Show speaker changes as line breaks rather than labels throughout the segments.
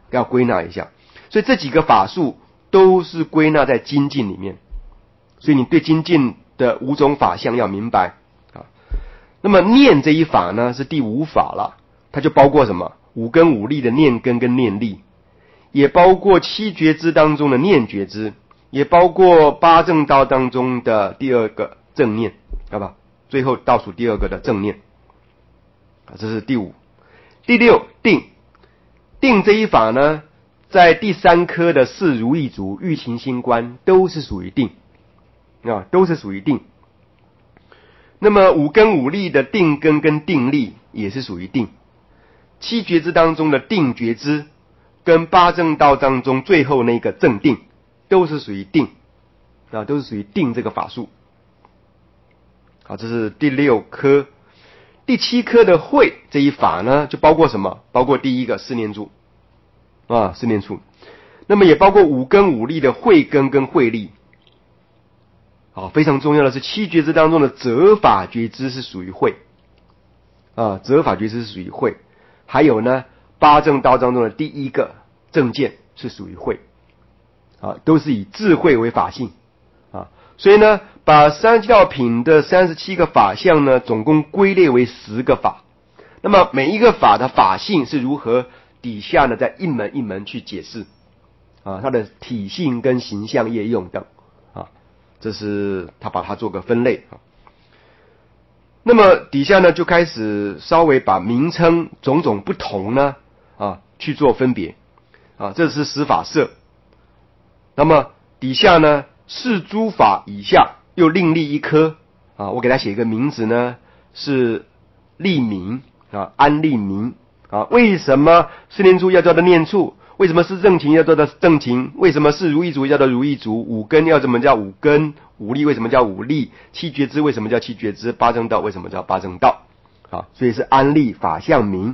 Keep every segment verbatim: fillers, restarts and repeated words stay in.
要归纳一下。所以这几个法术都是归纳在精进里面，所以你对精进的五种法相要明白啊。那么念这一法呢是第五法了，它就包括什么？五根五力的念根跟念力，也包括七觉支当中的念觉支，也包括八正道当中的第二个正念，好吧？最后倒数第二个的正念啊，这是第五。第六，定。定这一法呢，在第三科的四如意足、欲勤心观都是属于定啊，都是属于定。那么五根五力的定根跟定力也是属于定。七觉支当中的定觉支跟八正道当中最后那个正定都是属于定啊，都是属于定这个法术。好，这是第六科。第七科的慧这一法呢，就包括什么？包括第一个四念处啊，四念处。那么也包括五根五力的慧根跟慧力。好，非常重要的是七觉支当中的择法觉支是属于慧啊，择法觉支是属于慧。还有呢，八正道当中的第一个正见是属于慧啊，都是以智慧为法性啊。所以呢，把三十七道品的三十七个法相呢，总共归类为十个法。那么每一个法的法性是如何，底下呢再一门一门去解释啊，它的体性跟形象业用等啊，这是他把它做个分类啊。那么底下呢就开始稍微把名称种种不同呢啊去做分别啊，这是十法摄。那么底下呢是诸法以下又另立一科啊，我给他写一个名字呢，是立名啊，安立名啊。为什么四念处要叫做念处？为什么是正勤要叫做正勤？为什么是如意足要叫做如意足？五根要怎么叫五根？五力为什么叫五力？七觉支为什么叫七觉支？八正道为什么叫八正道？啊，所以是安立法相名，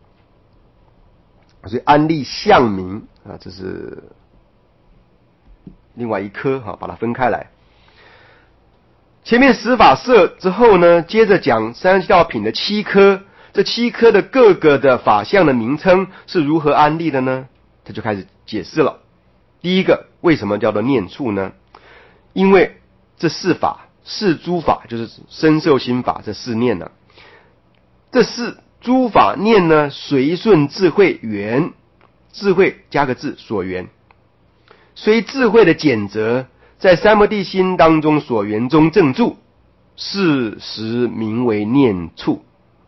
所以安立相名啊，这是另外一科哈，把它分开来。前面十法摄之后呢，接着讲三十七道品的七科，这七科的各个的法相的名称是如何安立的呢？他就开始解释了。第一个，为什么叫做念处呢？因为这四法，四诸法就是身受心法这四念呢，这四诸法念呢，随顺智慧缘，智慧加个字所缘。随智慧的简则，在三摩地心当中所缘中正住，是时名为念处。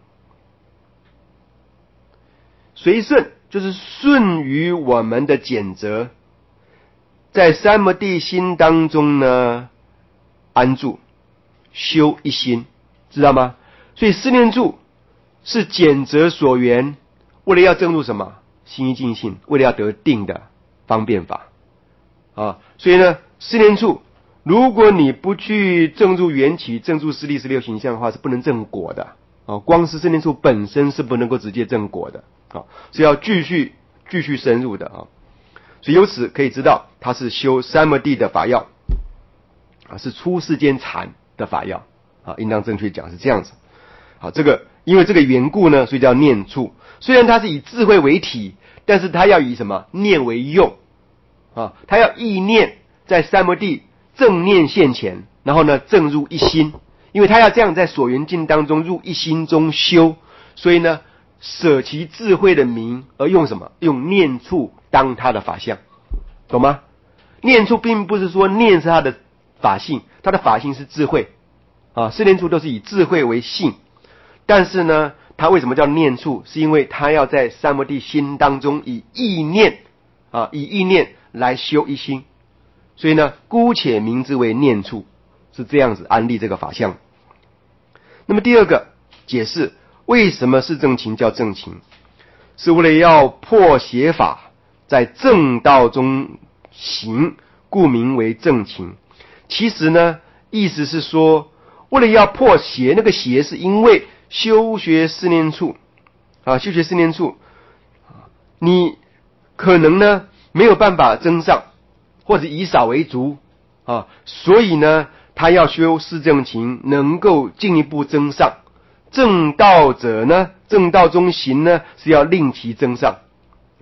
随顺就是顺于我们的简则，在三摩地心当中呢安住，修一心，知道吗？所以四念处是简则所缘，为了要证入什么？心一净性，为了要得定的方便法啊。所以呢，四念处如果你不去证入缘起、证入四力十六形象的话，是不能证果的啊。光是四念处本身是不能够直接证果的啊，是要继续继续深入的啊。所以由此可以知道，它是修三摩地的法要啊，是出世间禅的法要啊，应当正确讲是这样子。好，这个因为这个缘故呢，所以叫念处。虽然它是以智慧为体，但是它要以什么念为用啊？它要意念在三摩地正念现前，然后呢正入一心，因为它要这样在所缘境当中入一心中修，所以呢舍其智慧的名而用什么？用念处当它的法相，懂吗？念处并不是说念是它的法性，它的法性是智慧啊，四念处都是以智慧为性。但是呢，它为什么叫念处？是因为它要在三摩地心当中以意念啊，以意念来修一心，所以呢，姑且名之为念处，是这样子安立这个法相。那么第二个解释，为什么是正勤叫正勤？是为了要破邪法，在正道中行，故名为正勤。其实呢，意思是说，为了要破邪，那个邪是因为修学四念处啊，修学四念处，你可能呢没有办法增上，或者以少为足啊，所以呢，他要修四正勤，能够进一步增上。正道者呢，正道中行呢，是要令其增上，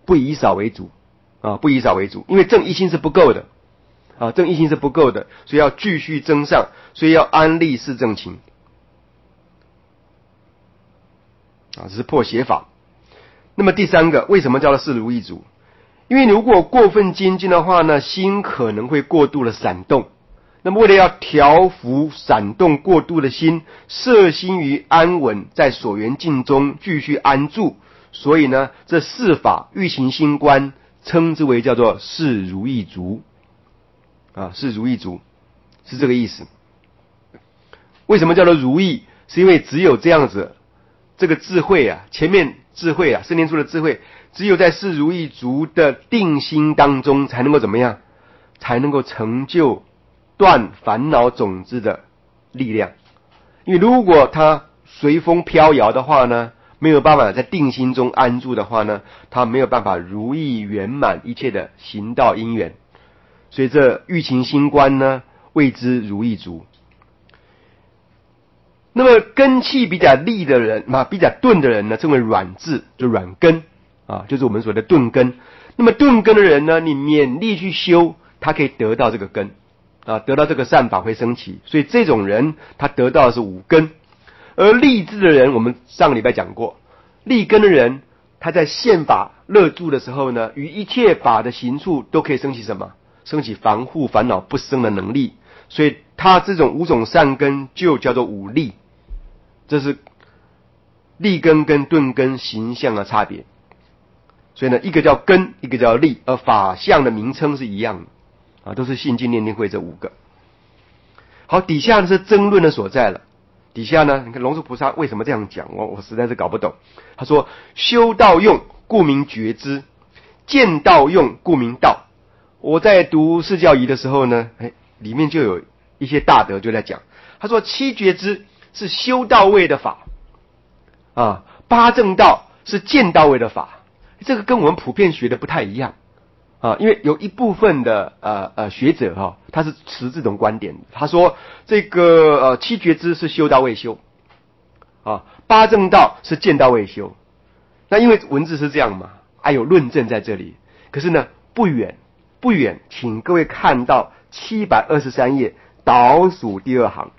不以少为主啊，不以少为主，因为正一心是不够的啊，正一心是不够的，所以要继续增上，所以要安立四正勤啊，这是破邪法。那么第三个，为什么叫做四如意足？因为如果过分精进的话呢，心可能会过度的闪动。那么为了要调伏闪动过度的心，摄心于安稳，在所缘境中继续安住，所以呢，这四法欲行心观称之为叫做四如意足啊，四如意足是这个意思。为什么叫做如意？是因为只有这样子，这个智慧啊，前面智慧啊，圣念处的智慧，只有在四如意足的定心当中，才能够怎么样？才能够成就断烦恼种子的力量。因为如果它随风飘摇的话呢，没有办法在定心中安住的话呢，它没有办法如意圆满一切的行道因缘。所以这欲行心观呢，谓之如意足。那么根气比较利的人嘛，比较钝的人呢，称为软质，就软根啊，就是我们所谓的钝根。那么钝根的人呢，你勉力去修，他可以得到这个根啊，得到这个善法会升起。所以这种人他得到的是五根。而利智的人，我们上个礼拜讲过，利根的人他在现法乐住的时候呢，于一切法的行处都可以升起什么？升起防护烦恼不生的能力。所以他这种五种善根就叫做五利。这是利根跟钝根形象的差别。所以呢，一个叫根，一个叫利，而法相的名称是一样的啊，都是信经念定慧这五个。好，底下呢是争论的所在了。底下呢，你看龙树菩萨为什么这样讲，我我实在是搞不懂。他说修道用，故名觉知；见道用，故名道。我在读释教仪的时候呢，哎，里面就有一些大德就在讲，他说七觉知是修道位的法啊，八正道是见道位的法，这个跟我们普遍学的不太一样啊，因为有一部分的呃呃学者哈、哦，他是持这种观点，他说这个呃七觉知是修道位修啊，八正道是见道位修。那因为文字是这样嘛，还有论证在这里，可是呢不远不远，请各位看到七百二十三页倒数第二行。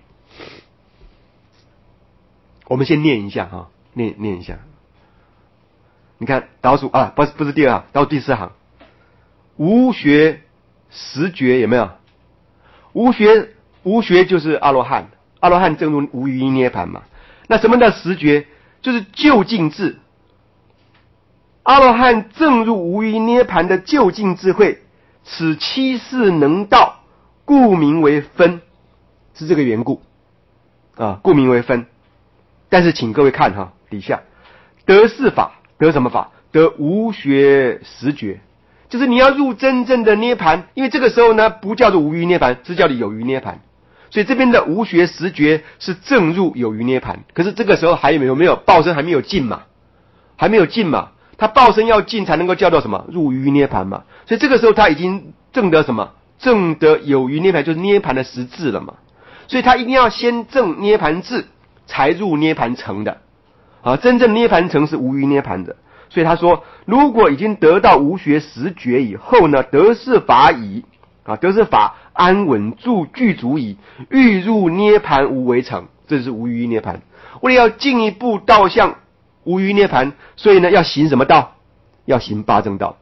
我们先念一下哈，念念一下。你看倒数啊，不是不是第二行，倒数第四行。无学十觉有没有？无学无学就是阿罗汉，阿罗汉证入无余涅盘嘛。那什么叫十觉？就是究竟智。阿罗汉证入无余涅盘的究竟智慧，此七事能道，故名为分，是这个缘故啊，故名为分。但是请各位看哈，底下得四法，得什么法？得无学十觉，就是你要入真正的涅盘，因为这个时候呢不叫做无余涅盘，是叫做有余涅盘。所以这边的无学十觉是正入有余涅盘，可是这个时候还有没有没有报身还没有尽嘛，还没有尽嘛，他报身要尽才能够叫做什么？入余涅盘嘛。所以这个时候他已经证得什么？证得有余涅盘，就是涅盘的实质了嘛。所以他一定要先证涅盘智，才入涅盘城的啊，真正涅盘城是无余涅盘的。所以他说，如果已经得到无学十觉以后呢，得是法已啊，得是法安稳住具足矣，欲入涅盘无为成，这是无余涅盘。为了要进一步道向无余涅盘，所以呢要行什么道？要行八正道。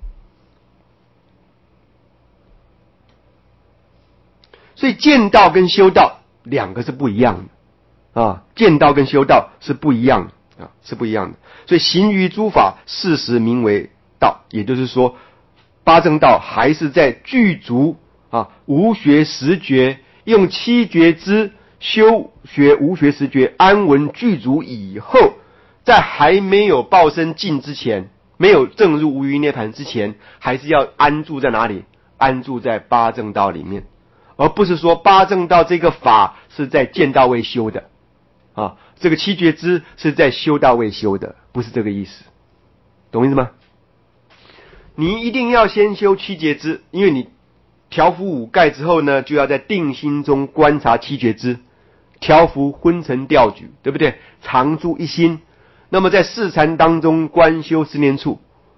所以见道跟修道两个是不一样的啊，见道跟修道是不一样的啊，是不一样的。所以行于诸法，事实名为道，也就是说，八正道还是在具足啊无学十觉，用七觉知修学无学十觉，安稳具足以后，在还没有报身尽之前，没有证入无余涅盘之前，还是要安住在哪里？安住在八正道里面。而不是说八正道这个法是在见道位修的啊，这个七觉知是在修道位修的，不是这个意思，懂意思吗？你一定要先修七觉知，因为你调伏五盖之后呢，就要在定心中观察七觉知，调伏昏沉调举，对不对？常住一心。那么在四禅当中观修十年处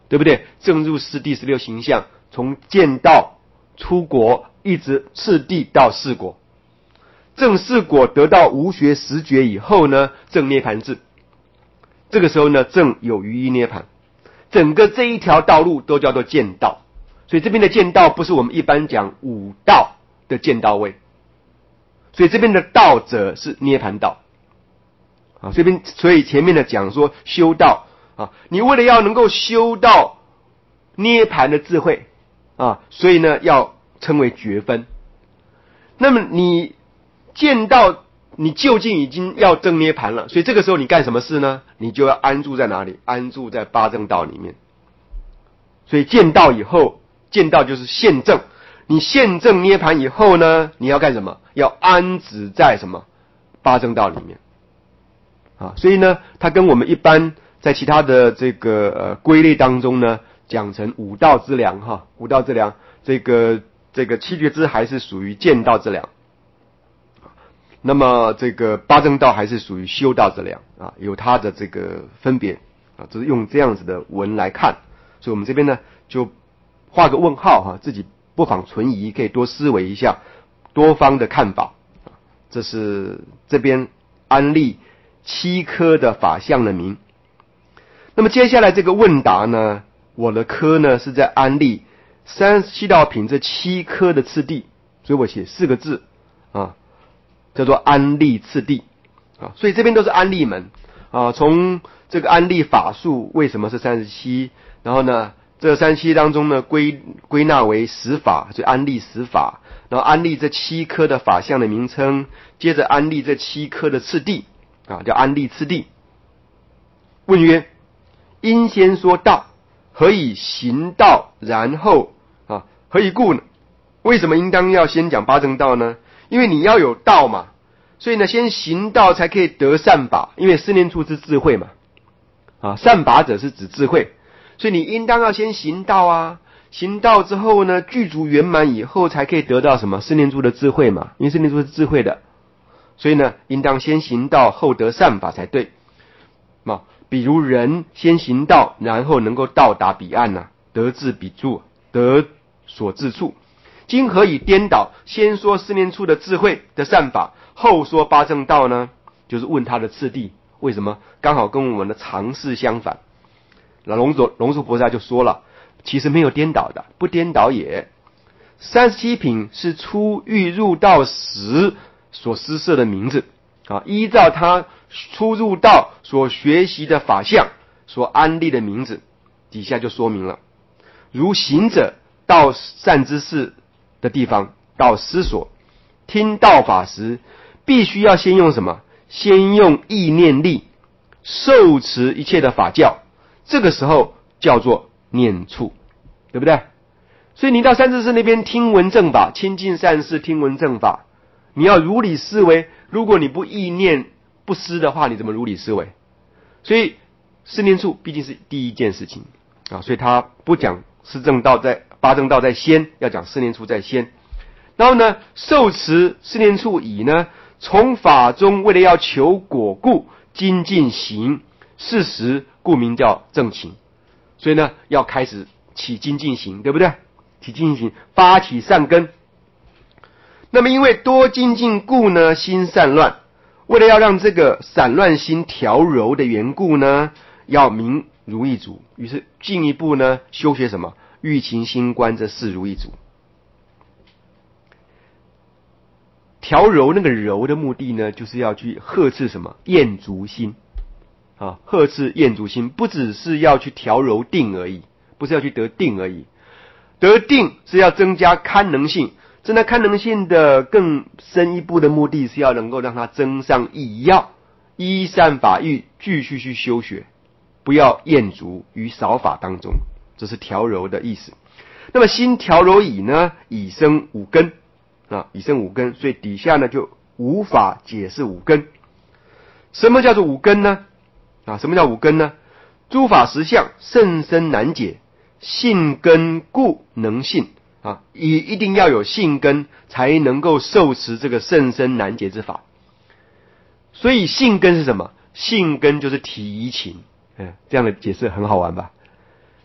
对不对？正入四谛十六行相，从见道出国，一直次第到四果。正四果得到无学十觉以后呢，正涅盘智。这个时候呢，正有余一涅盘。整个这一条道路都叫做见道。所以这边的见道不是我们一般讲五道的见道位。所以这边的道者是涅盘道。啊，这边所以前面的讲说修道啊，你为了要能够修到涅盘的智慧啊，所以呢要称为觉分。那么你见到你究竟已经要证涅盘了，所以这个时候你干什么事呢？你就要安住在哪里？安住在八正道里面。所以见道以后，见道就是现证。你现证涅盘以后呢，你要干什么？要安止在什么？八正道里面。啊，所以呢，它跟我们一般在其他的这个呃归类当中呢，讲成五道之良哈，五道之良，这个这个七觉支还是属于见道之良，那么这个八正道还是属于修道之良啊，有它的这个分别啊，只是用这样子的文来看，所以我们这边呢就画个问号哈，自己不妨存疑，可以多思维一下多方的看法啊，这是这边安立七科的法相的名。那么接下来这个问答呢，我的科呢是在安立三十七道品这七科的次第，所以我写四个字啊，叫做安立次第啊。所以这边都是安立门啊，从这个安立法数为什么是三十七，然后呢这三十七当中呢归归纳为十法，所以安立十法，然后安立这七科的法相的名称，接着安立这七科的次第啊，叫安立次第。问曰：因先说道，何以行道然后啊？何以故呢？为什么应当要先讲八正道呢？因为你要有道嘛，所以呢，先行道才可以得善法，因为四念处之智慧嘛，啊，善法者是指智慧，所以你应当要先行道啊。行道之后呢，具足圆满以后，才可以得到什么四念处的智慧嘛，因为四念处是智慧的。所以呢，应当先行道后得善法才对。啊，比如人先行道，然后能够到达彼岸啊，得至彼处，得所至处。今何以颠倒？先说四念处的智慧的善法，后说八正道呢？就是问他的次第，为什么刚好跟我们的常识相反？那龙祖龙树菩萨就说了，其实没有颠倒的，不颠倒也。三十七品是初欲入道时所施设的名字啊，依照他初入道所学习的法相所安立的名字，底下就说明了。如行者到善知识的地方，到思所听道法时，必须要先用什么？先用意念力受持一切的法教，这个时候叫做念处，对不对？所以你到善知识那边听闻正法，亲近善事听闻正法，你要如理思维，如果你不意念不思的话，你怎么如理思维？所以四念处毕竟是第一件事情啊，所以他不讲四正道在八正道在先，要讲四念处在先。然后呢，受持四念处以呢，从法中为了要求果故，精进行，是时故名叫正勤。所以呢，要开始起精进行，对不对？起精进行，发起善根。那么因为多精进故呢，心散乱，为了要让这个散乱心调柔的缘故呢，要明如意足，于是进一步呢修学什么？欲勤心观这四如意足。调柔那个柔的目的呢，就是要去呵斥什么？厌足心啊，呵斥厌足心，不只是要去调柔定而已，不是要去得定而已。得定是要增加堪能性，增加堪能性的更深一步的目的是要能够让它增上意要，依善法欲继续去修学，不要厌足于少法当中，这是调柔的意思。那么心调柔以呢，以生五根啊，以生五根，所以底下呢就无法解释五根。什么叫做五根呢？啊，什么叫五根呢？诸法实相甚深难解，信根故能信啊，一一定要有信根才能够受持这个甚深难解之法。所以信根是什么？信根就是体疑情，嗯，这样的解释很好玩吧？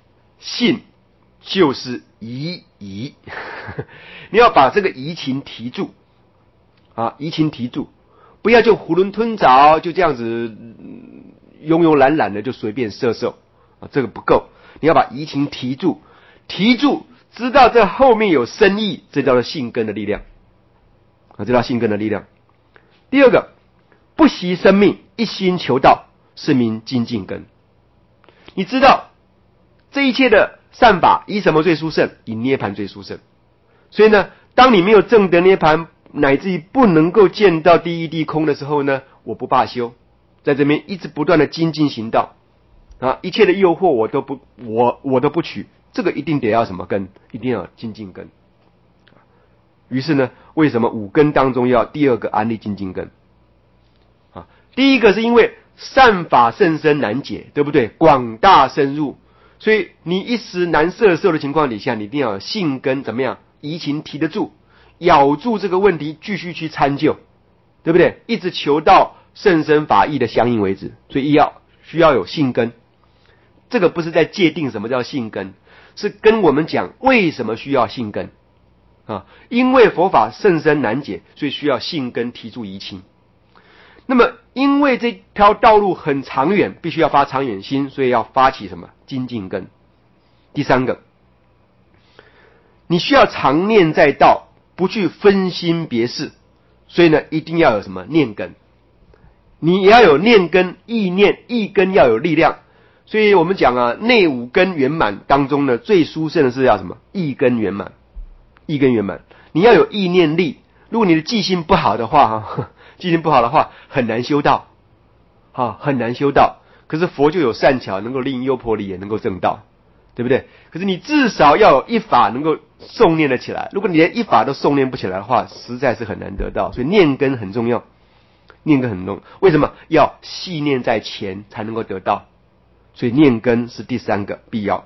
信就是疑疑，你要把这个疑情提住啊，疑情提住，不要就囫囵吞枣，就这样子慵慵懒懒的就随便射手啊，这个不够，你要把疑情提住，提住，知道这后面有深意，这叫做信根的力量啊，这叫信根的力量。第二个，不惜生命，一心求道，是名精进根。你知道这一切的善法以什么最殊胜？以涅槃最殊胜。所以呢，当你没有证得涅槃，乃至于不能够见到第一地空的时候呢，我不罢休，在这边一直不断的精进行道啊，一切的诱惑我都不我我都不取，这个一定得要什么根？一定要精进根。于是呢，为什么五根当中要第二个安立精进根啊？第一个是因为善法甚深难解，对不对？广大深入，所以你一时难摄受的情况底下，你一定要有信根，怎么样？疑情提得住，咬住这个问题，继续去参究，对不对？一直求到甚深法义的相应为止。所以要需要有信根。这个不是在界定什么叫信根，是跟我们讲为什么需要信根啊？因为佛法甚深难解，所以需要信根提住疑情。那么因为这条道路很长远，必须要发长远心，所以要发起什么？精进根。第三个，你需要常念在道，不去分心别事，所以呢，一定要有什么？念根。你也要有念根，意念，意根要有力量。所以我们讲啊，内五根圆满当中呢，最殊胜的是要什么？意根圆满。意根圆满，你要有意念力。如果你的记性不好的话哈，记性不好的话很难修道啊，很难修道。可是佛就有善巧，能够令优婆离也能够证道，对不对？可是你至少要有一法能够诵念得起来，如果你连一法都诵念不起来的话，实在是很难得到。所以念根很重要，念根很重要。为什么？要细念在前才能够得到，所以念根是第三个必要。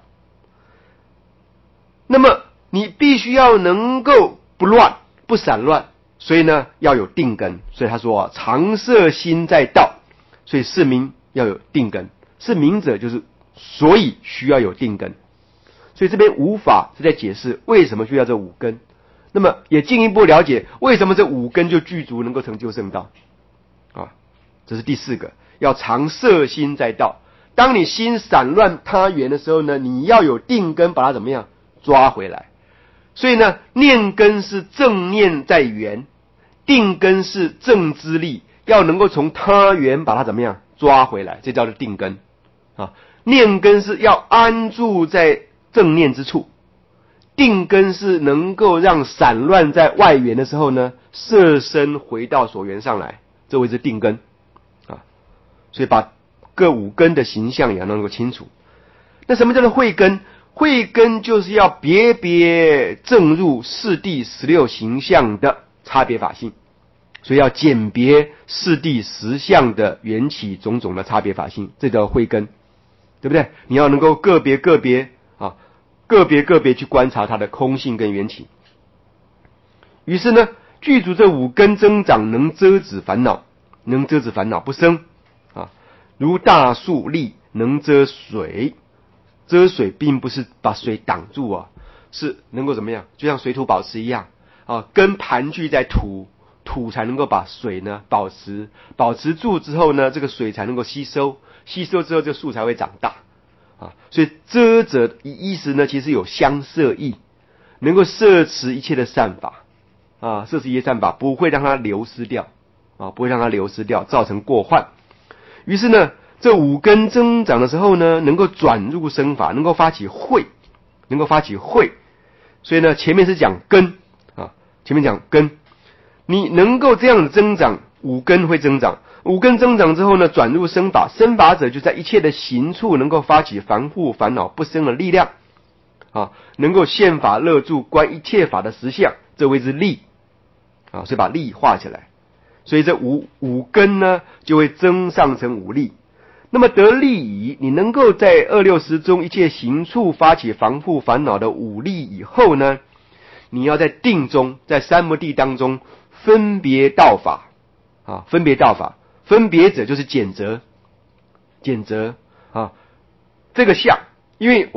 那么你必须要能够不乱不散乱，所以呢要有定根。所以他说啊，常摄心在道，所以是名要有定根。是名者就是所以需要有定根。所以这边五法是在解释为什么需要这五根，那么也进一步了解为什么这五根就具足能够成就圣道啊。这是第四个，要常摄心在道。当你心散乱他缘的时候呢，你要有定根把它怎么样抓回来。所以呢，念根是正念在缘，定根是正知力，要能够从他缘把它怎么样抓回来，这叫做定根啊。念根是要安住在正念之处，定根是能够让散乱在外缘的时候呢，摄身回到所缘上来，这谓之定根啊。所以把各五根的形象也要能够清楚。那什么叫做慧根？慧根就是要别别正入四谛十六形象的差别法性，所以要鉴别四谛十相的缘起种种的差别法性，这叫慧根，对不对？你要能够个别个别啊，个别个别去观察它的空性跟缘起。于是呢，具足这五根增长，能遮止烦恼，能遮止烦恼不生啊。如大树立能遮水，遮水并不是把水挡住啊，是能够怎么样？就像水土保持一样啊，根盘踞在土，土才能够把水呢保持，保持住之后呢，这个水才能够吸收，吸收之后这个树才会长大啊。所以遮者意思呢，其实有相摄意，能够摄持一切的善法啊，摄持一切善法不会让它流失掉啊，不会让它流失掉，造成过患。于是呢，这五根增长的时候呢，能够转入生法，能够发起慧，能够发起慧。所以呢，前面是讲根啊，前面讲根，你能够这样的增长，五根会增长。五根增长之后呢，转入生法，生法者就在一切的行处能够发起防护烦恼不生的力量啊，能够现法乐住观一切法的实相，这谓之力啊，所以把力画起来。所以这五五根呢，就会增上成五力。那么得力矣，你能够在二六时中一切行处发起防护烦恼的五力以后呢，你要在定中，在三摩地当中分别道法啊，分别道法，分别者就是检择，检择啊，这个相，因为我们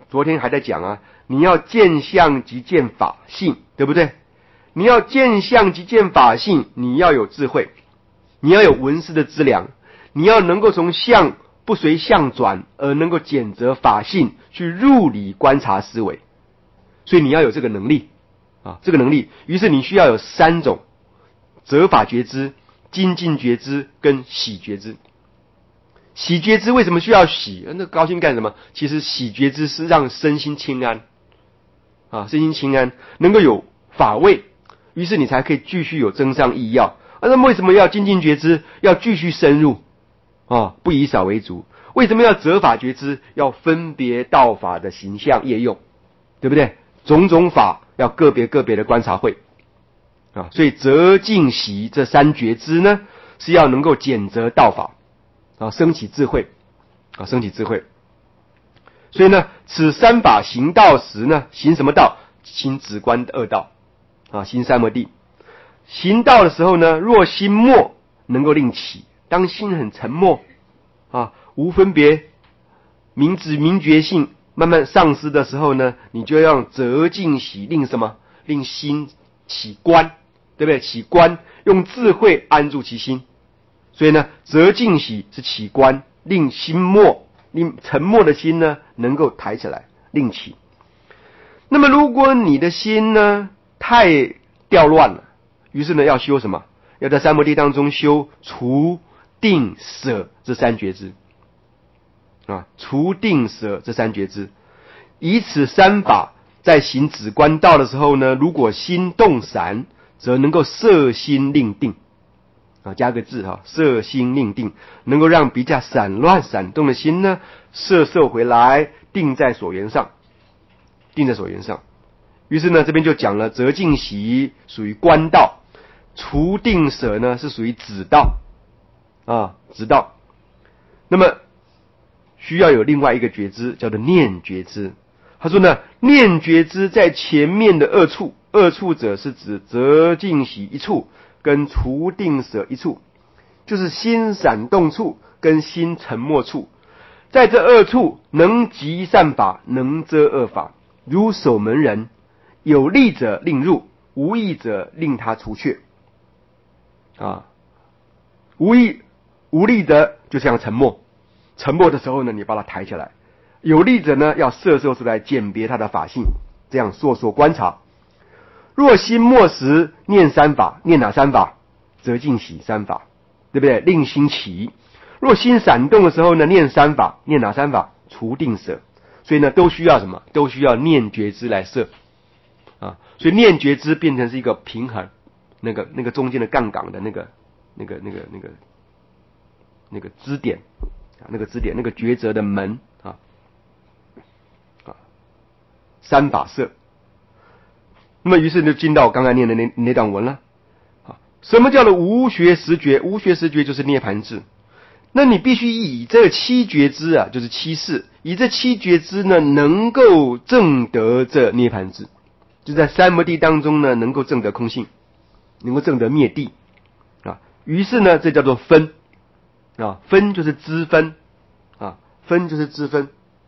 昨天还在讲啊，你要见相即见法性，对不对？你要见相即见法性，你要有智慧，你要有文思的资粮，你要能够从相不随相转，而能够检择法性，去入理观察思维。所以你要有这个能力啊，这个能力。于是你需要有三种：择法觉知、精进觉知跟喜觉知。喜觉知为什么需要喜？那高兴干什么？其实喜觉知是让身心清安啊，身心清安，能够有法味，于是你才可以继续有增上益要。啊，那么为什么要精进觉知？要继续深入啊，不以少为足。为什么要择法觉知？要分别道法的形象业用，对不对？种种法要个别个别的观察会啊，所以择净喜这三觉知呢，是要能够检择道法啊，升起智慧啊，升起智慧。所以呢，此三法行道时呢，行什么道？行止观二道啊，行三摩地。行道的时候呢，若心默，能够令起。当心很沉默啊，无分别，明知明觉性慢慢丧失的时候呢，你就要让择净喜，令什么？令心起观，对不对？起观，用智慧安住其心。所以呢，择净喜是起观，令心默，令沉默的心呢能够抬起来，令起。那么如果你的心呢太掉乱了，于是呢要修什么？要在三摩地当中修除定舍这三觉知啊，除定舍这三觉知。以此三法在行止观道的时候呢，如果心动散，则能够摄心令定啊，加个字哈，摄心令定，能够让比较散乱闪动的心呢，摄受回来，定在所缘上，定在所缘上。于是呢，这边就讲了，择净喜属于观道，除定舍呢是属于止道啊，止道。那么需要有另外一个觉知，叫做念觉知。他说呢，念觉知在前面的二处，二处者是指择净喜一处跟除定舍一处，就是心闪动处跟心沉默处。在这二处能集善法，能遮恶法，如守门人，有利者令入，无益者令他除却啊。无益无利的就像沉默，沉默的时候呢，你把它抬起来；有利者呢，要摄受出来，鉴别他的法性，这样烁烁观察。若心默时，念三法，念哪三法？择净喜三法，对不对？令心起。若心闪动的时候呢，念三法，念哪三法？除定舍。所以呢，都需要什么？都需要念觉知来摄啊。所以念觉知变成是一个平衡，那个那个中间的杠杆的那个那个那个那个那个支点啊，那个支点，那个抉择的门啊啊，三法摄。那么于是就进到我刚才念的那那段文了啊。什么叫做无学十觉？无学十觉就是涅盘智。那你必须以这七觉知啊，就是七事，以这七觉知呢，能够证得这涅盘智，就在三摩地当中呢，能够证得空性，能够证得灭地啊。于是呢，这叫做分啊，分就是知分啊，分就是知分，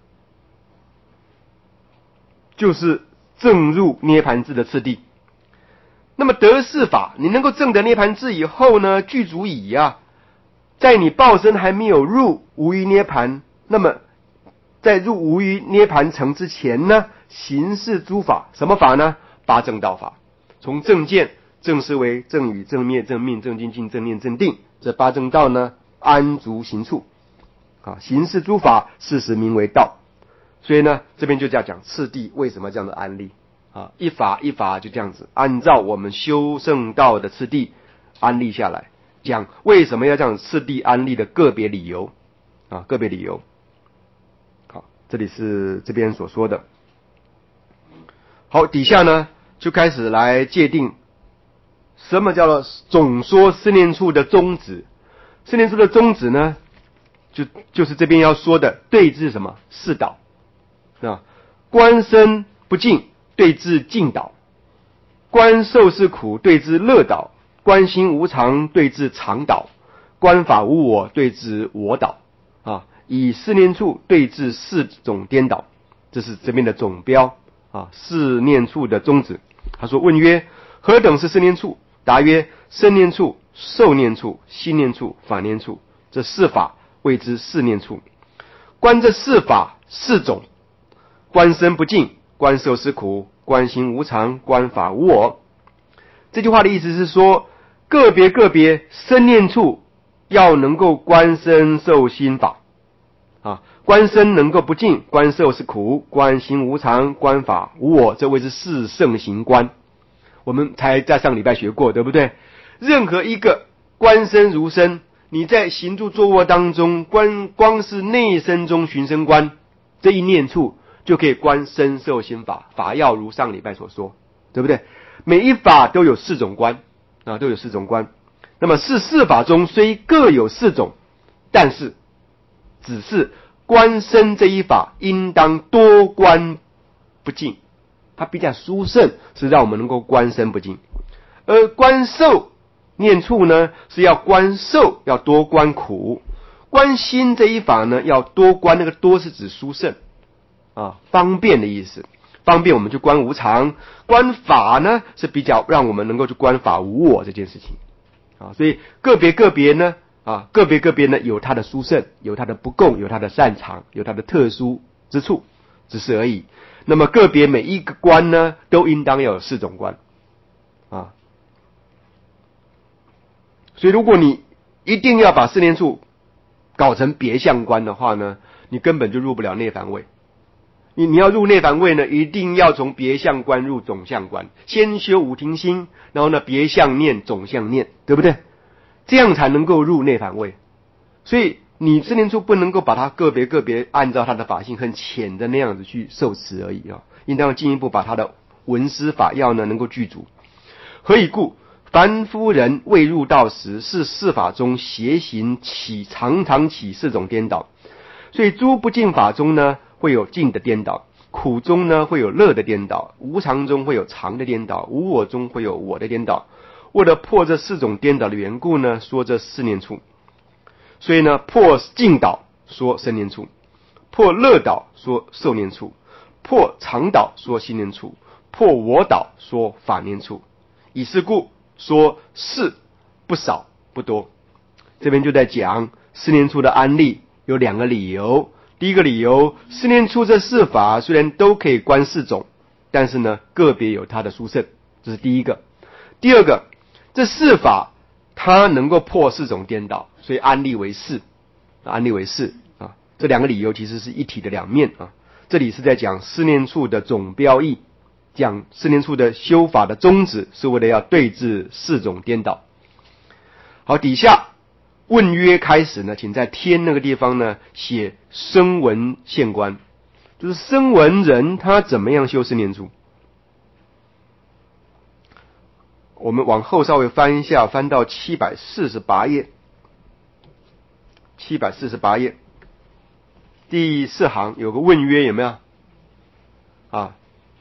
就是证入涅盘智的次第。那么得事法，你能够证得涅盘智以后呢，具足以啊，在你报身还没有入无余涅盘，那么在入无余涅盘城之前呢，行事诸法，什么法呢？八正道法，从正见、正思维、正语、正灭、正命、正精进、正念、正定，这八正道呢，安足行处啊，行事诸法，事实名为道。所以呢，这边就在讲次第为什么这样的安立啊，一法一法就这样子，按照我们修圣道的次第安立下来，讲为什么要这样次第安立的个别理由啊，个别理由。好，这里是这边所说的。好，底下呢就开始来界定什么叫做总说四念处的宗旨。四念处的宗旨呢，就就是这边要说的对治什么？四导啊，观身不净对治净导，观受是苦对治乐导，观心无常对治常导，观法无我对治我导啊，以四念处对治四种颠倒这是这边的总标啊，四念处的宗旨。他说：问曰：何等是四念处？答曰：生念处、受念处、心念处、法念处，这四法谓之四念处。观这四法四种：观身不净，观受是苦，观心无常，观法无我。这句话的意思是说，个别个别生念处要能够观身受心法啊，观身能够不净，观受是苦，观心无常，观法无我，这谓之四圣行观。我们才在上礼拜学过，对不对？任何一个观身如身，你在行住坐卧当中观，光是内身中寻身观这一念处，就可以观身受心法，法要如上礼拜所说，对不对？每一法都有四种观啊，都有四种观。那么是四法中虽各有四种，但是只是观身这一法应当多观不净，它比较殊胜，是让我们能够观身不净。而观受念处呢，是要观受，要多观苦。观心这一法呢，要多观，那个多是指殊胜啊，方便的意思，方便我们去观无常。观法呢，是比较让我们能够去观法无我这件事情啊。所以个别个别呢啊，个别个别呢有它的殊胜，有它的不共，有它的擅长，有它的特殊之处，只是而已。那么个别每一个观呢，都应当要有四种观啊。所以如果你一定要把四念处搞成别相观的话呢，你根本就入不了内凡位。你你要入内凡位呢，一定要从别相观入总相观，先修五停心，然后呢别相念总相念，对不对？这样才能够入内凡位。所以你四念处不能够把它个别个别按照它的法性很浅的那样子去受持而已啊，应当进一步把它的文思法要呢能够具足。何以故？凡夫人未入道时，是四法中邪行起常常起四种颠倒。所以诸不净法中呢，会有净的颠倒；苦中呢，会有乐的颠倒；无常中会有常的颠倒；无我中会有我的颠倒。为了破这四种颠倒的缘故呢，说这四念处。所以呢，破净倒说生念处，破乐倒说受念处，破常倒说心念处，破我倒说法念处。以是故说是不少不多。这边就在讲四念处的安立有两个理由。第一个理由，四念处这四法虽然都可以观四种，但是呢个别有它的殊胜，这是第一个。第二个，这四法它能够破四种颠倒，所以安立为四，安立为四啊。这两个理由其实是一体的两面啊。这里是在讲四念处的总标义，讲四念处的修法的宗旨，是为了要对治四种颠倒。好，底下问曰开始呢，请在天那个地方呢写声闻现观，就是声闻人他怎么样修四念处。我们往后稍微翻一下，翻到七百四十八页，七百四十八页第四行有个问曰，有没有啊？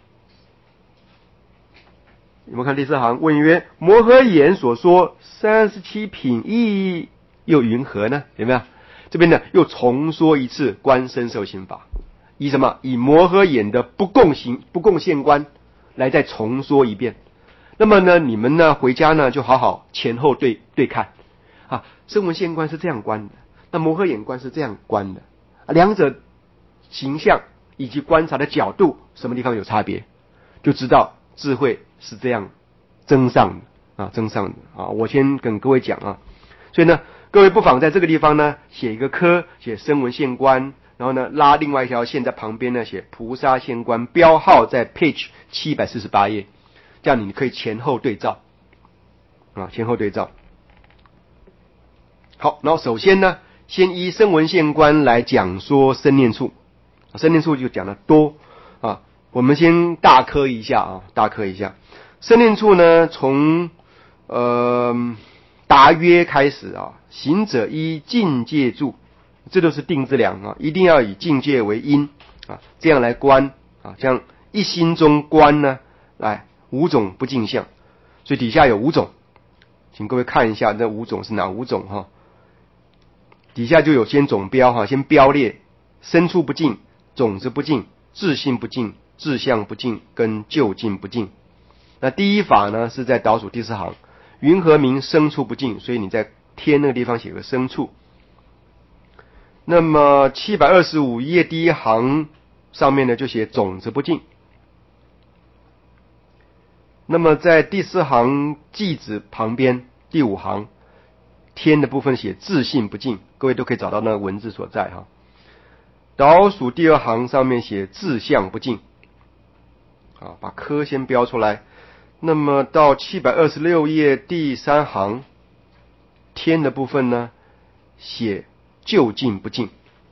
有没有看第四行？问曰：摩诃言所说三十七品义又云何呢？有没有？这边呢又重说一次观身受心法，以什么？以摩诃言的不共行不共现观来再重说一遍。那么呢，你们呢回家呢就好好前后对对看啊，声闻现观是这样观的，那摩诃眼观是这样观的，啊，两者形象以及观察的角度什么地方有差别，就知道智慧是这样增上的啊，增上的啊。我先跟各位讲啊，所以呢，各位不妨在这个地方呢写一个科，写声闻现观，然后呢拉另外一条线在旁边呢写菩萨现观，标号在 page 七百四十八页。这样你可以前后对照啊，前后对照。好，然后首先呢，先依声闻现观来讲说生念处，生念处就讲得多啊。我们先大科一下啊，大科一下。生念处呢，从呃达约开始啊，行者依境界住，这都是定之量啊，一定要以境界为因啊，这样来观啊，这样一心中观呢，来。五种不净相，所以底下有五种，请各位看一下那五种是哪五种哈。底下就有先总标哈，先标列身处不净，种子不净， 自性不净、自相不净跟就近不净。那第一法呢是在倒数第四行，云何名生处不净？所以你在天那个地方写个生处。那么七百二十五页第一行上面呢就写种子不净。那么在第四行记子旁边第五行天的部分写自性不净，各位都可以找到那个文字所在哈。倒数第二行上面写自相不净，好，把科先标出来。那么到七百二十六页第三行天的部分呢写就近不净。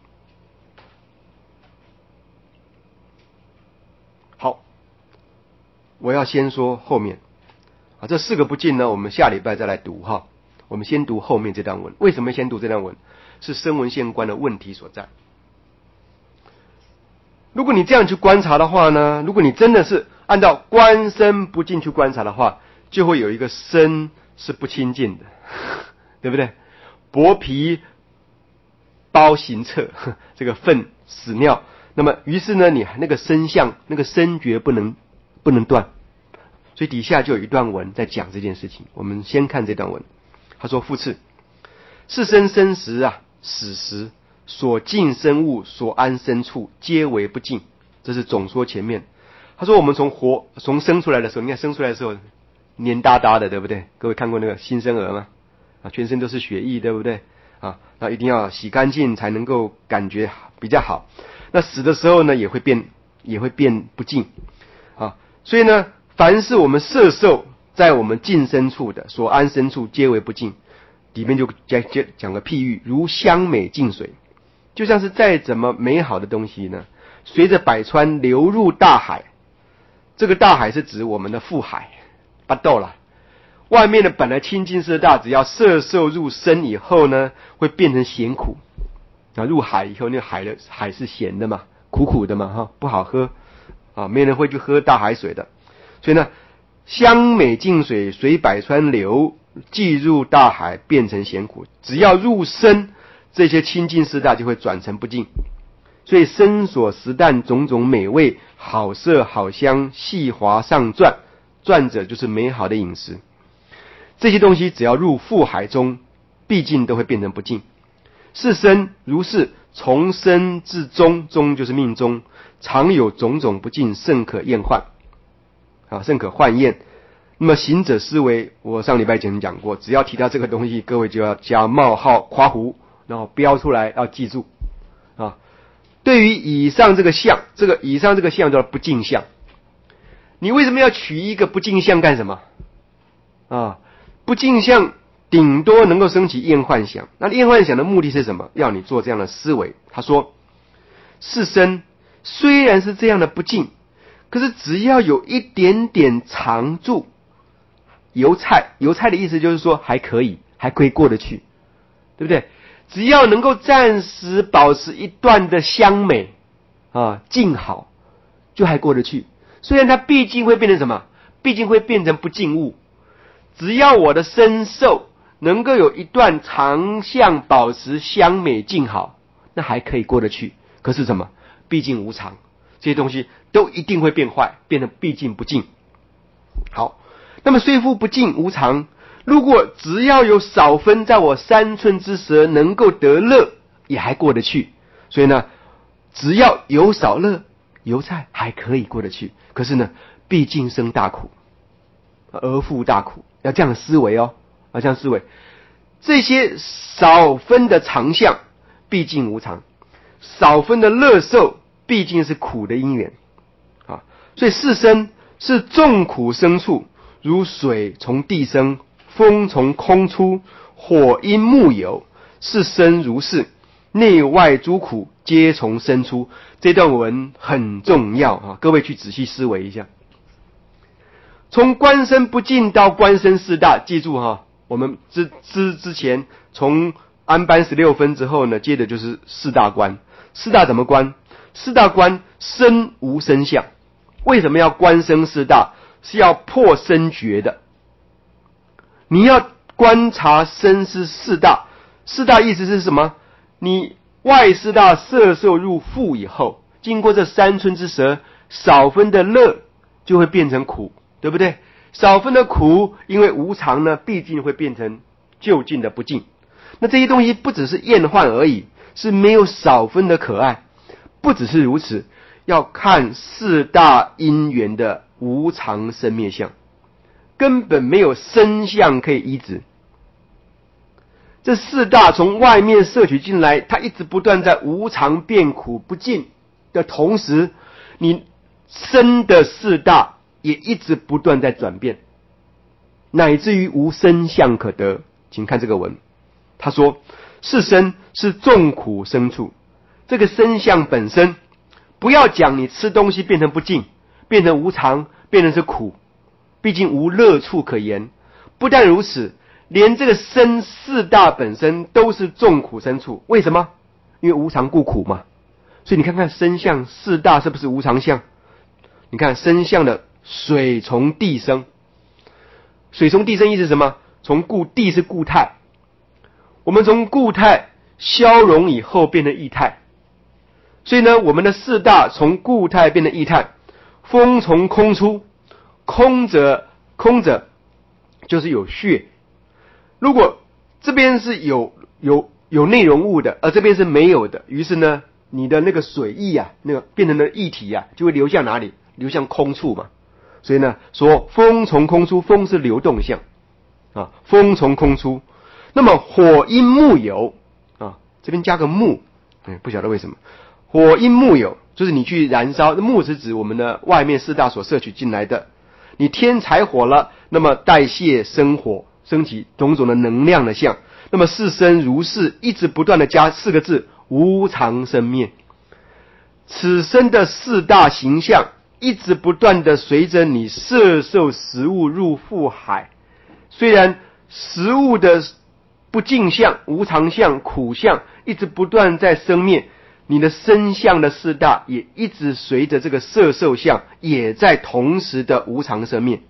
好，我要先说后面啊，这四个不净呢我们下礼拜再来读哈。我们先读后面这段文，为什么先读这段文？是声闻现观的问题所在。如果你这样去观察的话呢，如果你真的是按照观身不净去观察的话，就会有一个身是不清净的，对不对？薄皮包行测，这个粪屎尿，那么于是呢，你那个身相那个身觉不能不能断，所以底下就有一段文在讲这件事情。我们先看这段文，他说：复次，是生生时啊，死时所尽生物所安生处，皆为不净。这是总说前面。他说我们从活从生出来的时候，你看生出来的时候黏哒哒的，对不对？各位看过那个新生儿吗？啊，全身都是血液，对不对？啊，那一定要洗干净才能够感觉比较好。那死的时候呢，也会变也会变不净啊。所以呢，凡是我们摄受在我们近身处的所安身处，皆为不净。里面就讲讲个譬喻，如香美净水，就像是再怎么美好的东西呢，随着百川流入大海。这个大海是指我们的父海，巴豆啦。外面的本来清净色大，只要摄受入身以后呢，会变成咸苦。啊，入海以后，那个海的海是咸的嘛，苦苦的嘛，哈，不好喝啊，没人会去喝大海水的。所以呢，香美净水随百川流，既入大海，变成咸苦。只要入身，这些清净色大就会转成不净。所以身所食啖种种美味，好色好香，细滑上转，转者就是美好的饮食。这些东西只要入腹海中，毕竟都会变成不净。是身如是，从生至终，终就是命中，常有种种不净，甚可厌患啊，甚可患厌。那么行者思维，我上礼拜前讲过，只要提到这个东西，各位就要加冒号夸胡，然后标出来，要记住啊。对于以上这个相，这个以上这个相叫不净相。你为什么要取一个不净相干什么啊？不净相顶多能够升起厌幻想，那厌幻想的目的是什么？要你做这样的思维。他说，是身虽然是这样的不净，可是只要有一点点常住，油菜，油菜的意思就是说还可以，还可以过得去，对不对？只要能够暂时保持一段的香美啊，静好，就还过得去。虽然它毕竟会变成什么？毕竟会变成不净物。只要我的身受能够有一段长相保持香美静好，那还可以过得去。可是什么？毕竟无常，这些东西都一定会变坏，变得毕竟不净。好，那么虽复不净无常，如果只要有少分在我三寸之舌能够得乐，也还过得去。所以呢，只要有少乐，油菜还可以过得去。可是呢，毕竟生大苦，而复大苦，要这样思维哦，要这样思维。这些少分的常相，毕竟无常；少分的乐受，毕竟是苦的因缘啊。所以是身是众苦生处，如水从地生，风从空出，火因木有，是身如是，内外诸苦皆从生出。这段文很重要啊，各位去仔细思维一下。从观身不净到观身四大，记住哈，我们之之之前从安般十六分之后呢，接着就是四大观。四大怎么观？四大观身无身相。为什么要观身四大？是要破身觉的。你要观察身是四大，四大意思是什么？你外四大摄受入腹以后， 经过这三春之舌，少分的乐就会变成苦，对不对？少分的苦，因为无常呢，毕竟会变成就近的不净。那这些东西不只是厌患而已，是没有少分的可爱。不只是如此，要看四大因缘的无常生灭相，根本没有生相可以依止。这四大从外面摄取进来，它一直不断在无常变苦不净的同时，你生的四大也一直不断在转变，乃至于无生相可得。请看这个文，他说是生是众苦生处，这个生相本身，不要讲你吃东西变成不净，变成无常，变成是苦，毕竟无乐处可言。不但如此，连这个生四大本身都是众苦生处。为什么？因为无常故苦嘛。所以你看看生相四大是不是无常相？你看生相的水从地生，水从地生意思是什么？从固，地是固态，我们从固态消融以后变成液态，所以呢，我们的四大从固态变成液态。风从空出，空者空者就是有血。如果这边是有有有内容物的，而这边是没有的，于是呢，你的那个水液啊，那个变成的液体啊，就会流向哪里？流向空处嘛。所以呢，说风从空出，风是流动相啊，风从空出。那么火因木有啊，这边加个木，嗯，不晓得为什么。火因木有，就是你去燃烧，木是指我们的外面四大所摄取进来的。你添柴火了，那么代谢生火，升起种种的能量的相。那么是生如是，一直不断的加四个字：无常生灭。此生的四大形象，一直不断的随着你摄受食物入腹海。虽然食物的不净相、无常相、苦相一直不断在生灭，你的身相的四大也一直随着这个摄受相，也在同时的无常生灭。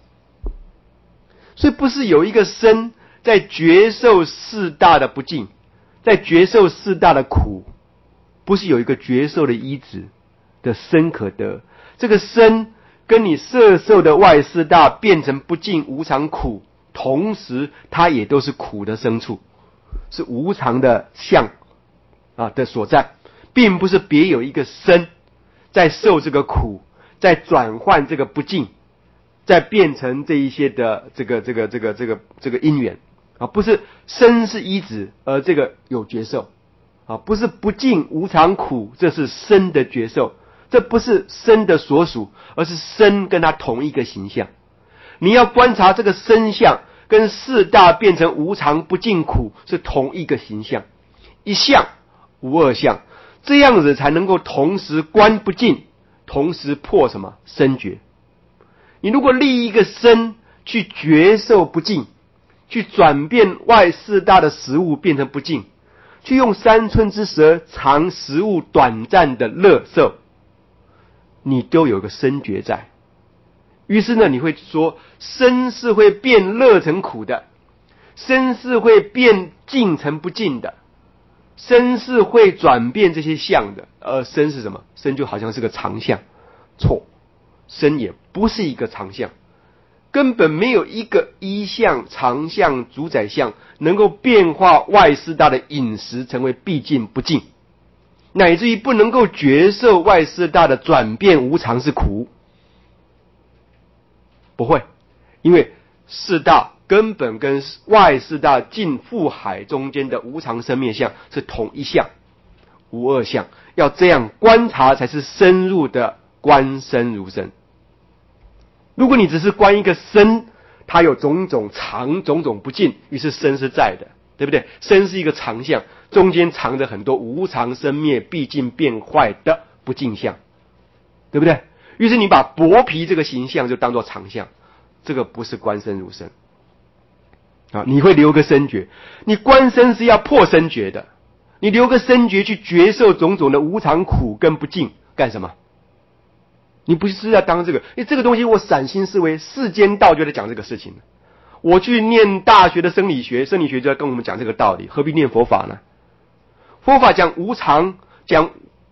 所以不是有一个身在觉受四大的不净，在觉受四大的苦，不是有一个觉受的依止的身可得。这个身跟你摄受的外四大变成不净无常苦，同时它也都是苦的生处，是无常的相啊的所在，并不是别有一个身在受这个苦，在转换这个不净，在变成这一些的这个这个这个这个这个因缘啊，不是身是依止，而这个有觉受啊，不是不净无常苦，这是身的觉受，这不是身的所属，而是身跟它同一个形象。你要观察这个身相跟四大变成无常不净苦是同一个形象，一相无二相，这样子才能够同时观不净，同时破什么身觉。你如果立一个身去觉受不净，去转变外四大的食物变成不净，去用三春之舌尝食物短暂的乐受，你都有个身觉在。于是呢，你会说身是会变乐成苦的，身是会变净成不净的，身是会转变这些相的。而身是什么？身就好像是个常相。错，身也不是一个常相，根本没有一个一相、常相、主宰相能够变化外四大的饮食成为必净不净，乃至于不能够觉受外四大的转变无常是苦。不会，因为四大根本跟外四大进腹海中间的无常生灭相是同一相，无二相。要这样观察才是深入的观身如身。如果你只是观一个身，它有种种常种种不净，于是身是在的，对不对？身是一个常相，中间藏着很多无常生灭必尽变坏的不净相，对不对？于是你把薄皮这个形象就当作常相，这个不是观身如身啊！你会留个身觉，你观身是要破身觉的，你留个身觉去觉受种种的无常苦跟不净干什么？你不是要当这个？因为这个东西我散心思维，世间道就在讲这个事情。我去念大学的生理学，生理学就要跟我们讲这个道理，何必念佛法呢？佛法讲无常，讲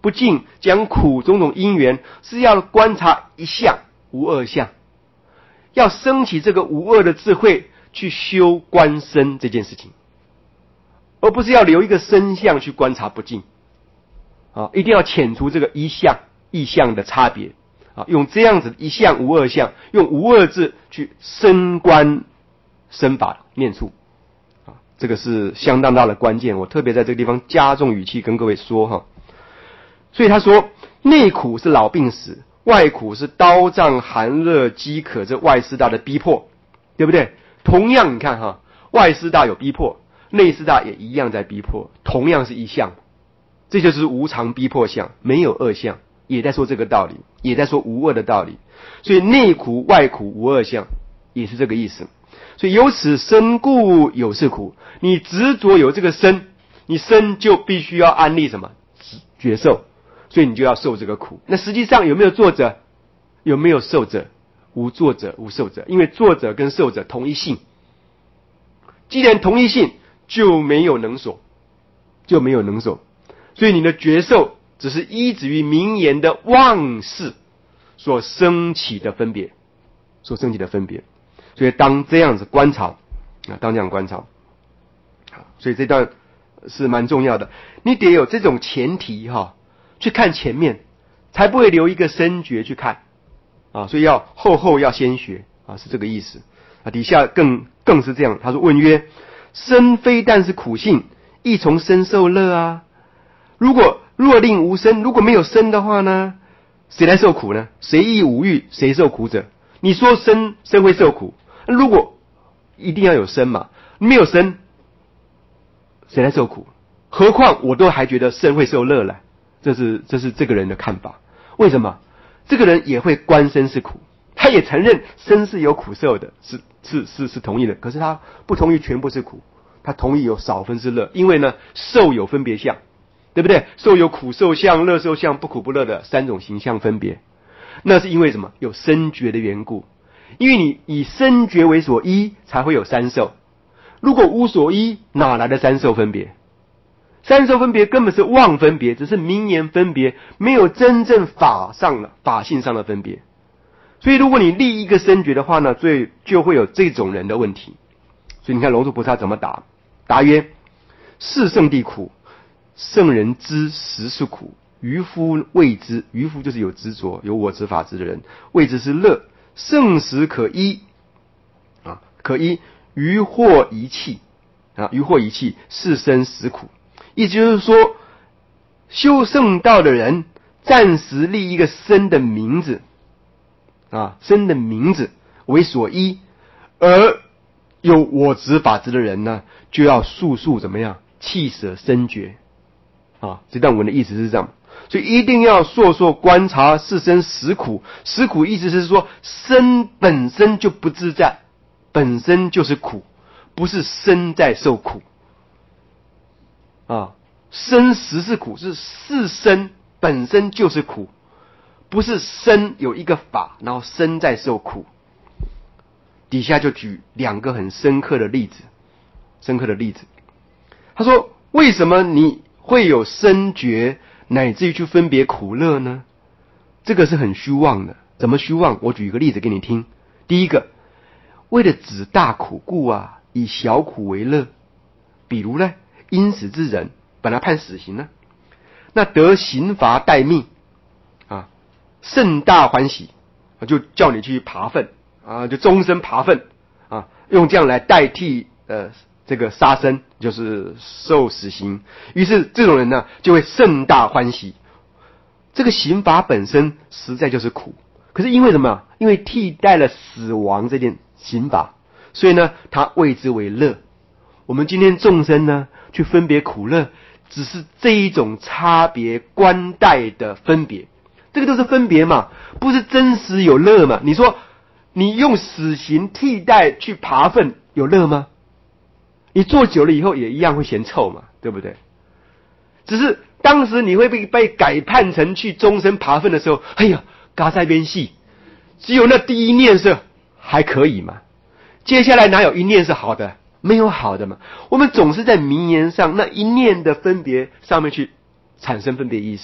不净，讲苦种种因缘，是要观察一相无二相，要升起这个无二的智慧去修观身这件事情，而不是要留一个身相去观察不净啊，一定要遣除这个一相异相的差别啊，用这样子一相无二相，用无二字去深观身法念处啊，这个是相当大的关键，我特别在这个地方加重语气跟各位说哈。所以他说，内苦是老病死，外苦是刀杖寒热饥渴，这外四大的逼迫，对不对？同样你看哈，外四大有逼迫，内四大也一样在逼迫，同样是一相，这就是无常逼迫相，没有二相，也在说这个道理，也在说无二的道理。所以内苦外苦无二相，也是这个意思。所以由此身故有是苦，你执着有这个身，你身就必须要安立什么觉受，所以你就要受这个苦。那实际上有没有作者？有没有受者？无作者无受者，因为作者跟受者同一性，既然同一性，就没有能所，就没有能所，所以你的觉受只是依止于名言的妄事所升起的分别，所升起的分别。所以当这样子观察啊，当这样观察，所以这段是蛮重要的，你得有这种前提哈，去看前面，才不会留一个深觉去看啊，所以要后后要先学啊，是这个意思啊。底下更更是这样，他说问曰：身非但是苦性，亦从身受乐啊。如果若令无身，如果没有身的话呢，谁来受苦呢？谁亦无欲，谁受苦者？你说身身会受苦，如果一定要有身嘛，没有身，谁来受苦？何况我都还觉得身会受乐了，这是这是这个人的看法。为什么？这个人也会观身是苦，他也承认身是有苦受的，是是是是同意的，可是他不同意全部是苦，他同意有少分是乐，因为呢，受有分别相，对不对？受有苦受相、乐受相、不苦不乐的三种形象分别，那是因为什么？有身觉的缘故，因为你以身觉为所依，才会有三受。如果无所依，哪来的三受分别？三受分别根本是妄分别，只是名言分别，没有真正法上的法性上的分别。所以如果你立一个身觉的话呢，所以就会有这种人的问题。所以你看龙树菩萨怎么答？答曰：是圣地苦，圣人知实是苦，愚夫未知。愚夫就是有执着有我执法执的人，未知是乐，圣时可依啊，可依愚惑一气啊，愚惑一气，是生实苦。意思就是说，修圣道的人暂时立一个身的名字啊，身的名字为所依，而有我执法执的人呢，就要速速怎么样弃舍身觉啊。这段文的意思是这样，所以一定要烁烁观察是身实苦。实苦意思是说，身本身就不自在，本身就是苦，不是身在受苦啊。身实是苦，是是身本身就是苦，不是身有一个法，然后身在受苦。底下就举两个很深刻的例子，深刻的例子。他说，为什么你会有身觉，乃至于去分别苦乐呢？这个是很虚妄的。怎么虚妄？我举一个例子给你听。第一个，为了指大苦故啊，以小苦为乐。比如呢，因死之人本来判死刑呢，那得刑罚待命啊，甚大欢喜，就叫你去扒粪啊，就终身扒粪啊，用这样来代替呃这个杀生，就是受死刑。于是这种人呢，就会甚大欢喜。这个刑罚本身实在就是苦，可是因为什么？因为替代了死亡这件刑罚，所以呢，他谓之为乐。我们今天众生呢，去分别苦乐，只是这一种差别观待的分别，这个都是分别嘛，不是真实有乐嘛？你说你用死刑替代去扒粪有乐吗？你做久了以后也一样会嫌臭嘛，对不对？只是当时你会被被改判成去终身扒粪的时候，哎呀，嘎在边戏，只有那第一念是还可以嘛，接下来哪有一念是好的？没有好的嘛。我们总是在名言上那一念的分别上面去产生分别意识，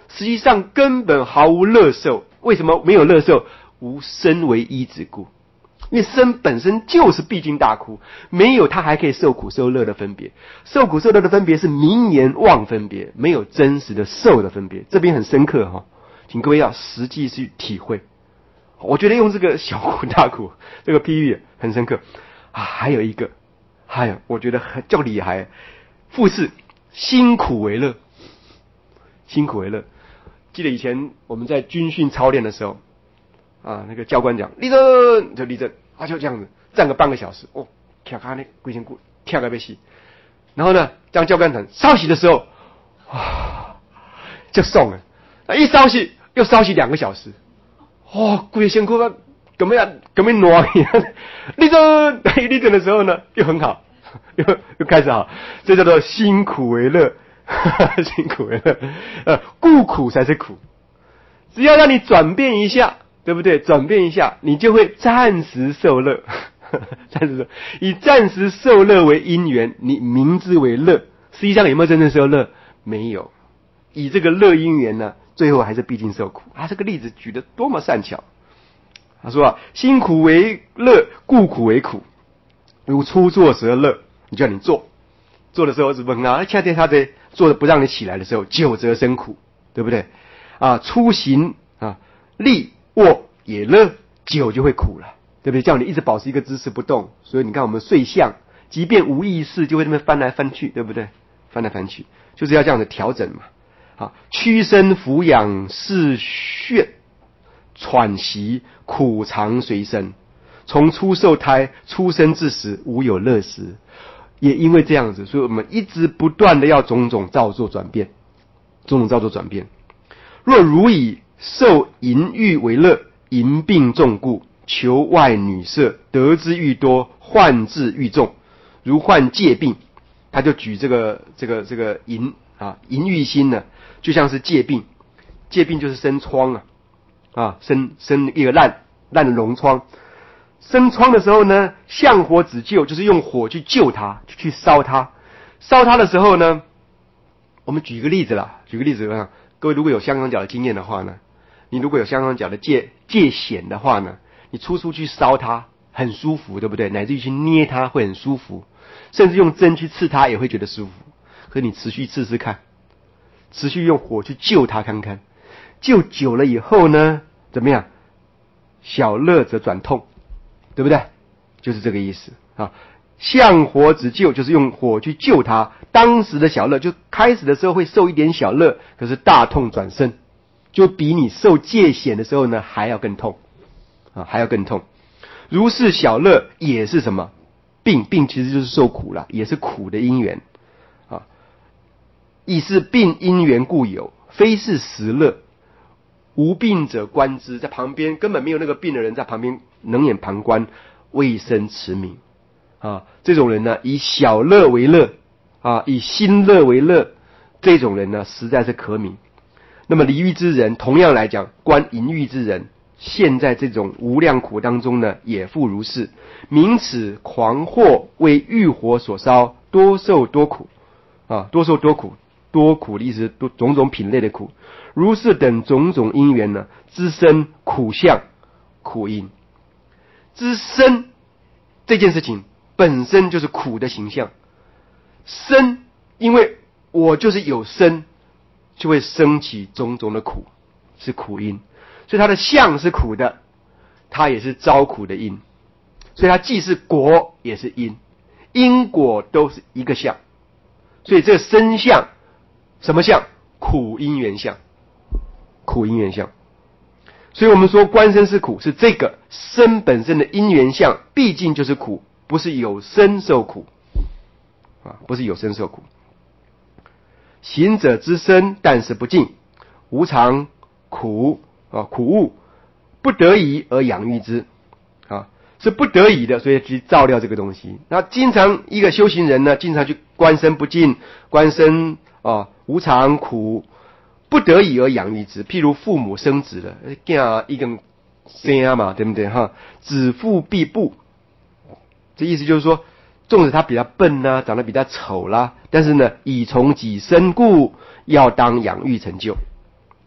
实际上根本毫无乐受。为什么没有乐受？无身为依止故。因为身本身就是必经大苦，没有它还可以受苦受乐的分别。受苦受乐的分别是名言妄分别，没有真实的受的分别。这边很深刻哈，请各位要实际去体会。我觉得用这个小苦大苦这个譬喻很深刻啊。还有一个，还有我觉得很较厉害，复是辛苦为乐。辛苦为乐，记得以前我们在军训操练的时候啊，那个教官讲立正就立正，啊就这样子站个半个小时，哦，跳卡那龟仙骨跳个被洗，然后呢，当教官讲稍息的时候，啊就送了，啊一稍息又稍息两个小时，哦，龟仙骨啊，怎么样？怎么暖一样？立正，立正的时候呢，又很好，又又开始好，这叫做辛苦为乐。辛苦为乐，呃，故苦才是苦。只要让你转变一下，对不对？转变一下，你就会暂时受乐。暂时受，以暂时受乐为因缘，你名之为乐，实际上有没有真正受乐？没有。以这个乐因缘呢，最后还是必定受苦。啊，这个例子举得多么善巧。他说啊，辛苦为乐，故苦为苦。如初作时而乐，你叫你做。做的时候是不是很好？恰恰他在做的不让你起来的时候，久则生苦，对不对？啊，初行啊，立卧也乐，久就会苦了，对不对？叫你一直保持一个姿势不动，所以你看我们睡相，即便无意识，就会那么翻来翻去，对不对？翻来翻去，就是要这样的调整嘛。啊，屈身俯仰视血，喘息苦常随身，从出受胎，出生至死，无有乐时。也因为这样子，所以我们一直不断的要种种造作转变，种种造作转变。若如以受淫欲为乐，淫病重故，求外女色，得之愈多，患之愈重。如患疥病，他就举这个这个这个淫啊淫欲心呢，就像是疥病，疥病就是生疮啊啊生生一个烂烂的脓疮。生疮的时候呢，向火止救，就是用火去救它，去烧它。烧它的时候呢，我们举一个例子啦，举个例子啊，各位如果有香港脚的经验的话呢，你如果有香港脚的戒戒癣的话呢，你初初去烧它很舒服，对不对？乃至于去捏它会很舒服，甚至用针去刺它也会觉得舒服。可是你持续试试看，持续用火去救它看看，救久了以后呢，怎么样？小乐则转痛。对不对？就是这个意思啊。向火止救，就是用火去救它。当时的小乐，就开始的时候会受一点小乐，可是大痛转生，就比你受戒癣的时候呢还要更痛啊，还要更痛。如是小乐也是什么病？病其实就是受苦了，也是苦的因缘啊。亦是病因缘故有，非是实乐。无病者观之，在旁边根本没有那个病的人在旁边冷眼旁观，未生持名啊。这种人呢，以小乐为乐啊，以心乐为乐，这种人呢，实在是可悯。那么离欲之人，同样来讲，观淫欲之人，现在这种无量苦当中呢，也复如是。名此狂惑为欲火所烧，多受多苦啊，多受多苦，多苦的意思，多种种品类的苦。如是等种种因缘呢，滋生苦相、苦因。滋生这件事情本身就是苦的形象。生，因为我就是有生，就会生起种种的苦，是苦因。所以它的相是苦的，它也是招苦的因。所以它既是果也是因，因果都是一个相。所以这个生相，什么相？苦因缘相。苦因缘相，所以我们说观身是苦，是这个身本身的因缘相，毕竟就是苦，不是有生受苦啊，不是有生受苦。行者之身，但是不净，无常苦啊，苦物不得已而养育之啊，是不得已的，所以去照料这个东西。那经常一个修行人呢，经常去观身不净，观身啊无常苦。不得已而养育之，譬如父母生子了，囝一根生嘛，对不对哈？子父必不，这意思就是说，纵使他比较笨啦、啊，长得比较丑啦，但是呢，以从己身故，要当养育成就